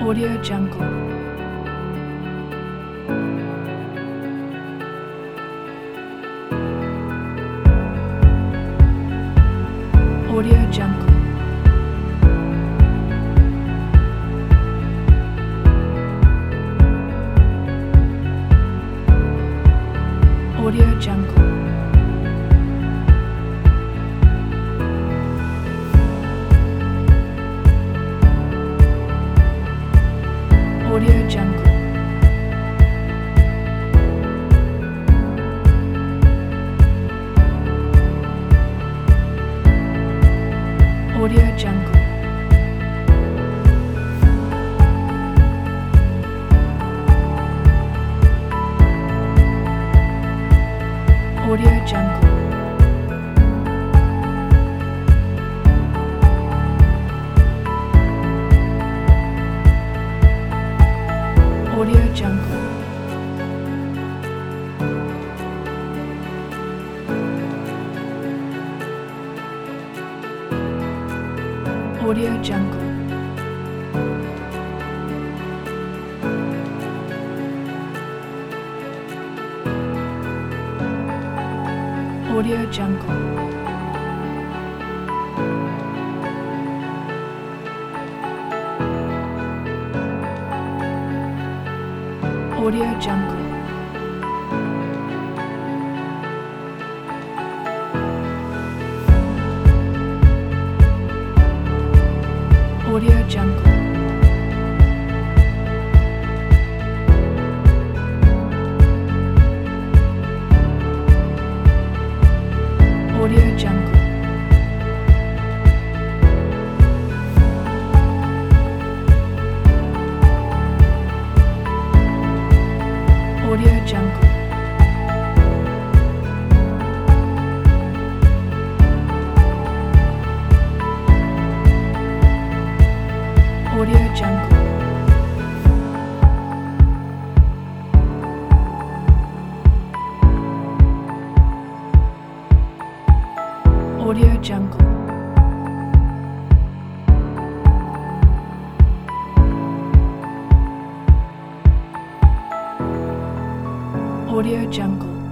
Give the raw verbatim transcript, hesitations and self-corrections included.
Audio Jungle. Audio Jungle. Audio Jungle. Audio Jungle. Audio Jungle. Audio Jungle. Audio Jungle. Audio Jungle. Audio Jungle. Audio Jungle. Audio Jungle. Audio Jungle. Audio Jungle. Audio Jungle. Audio Jungle. Audio Jungle.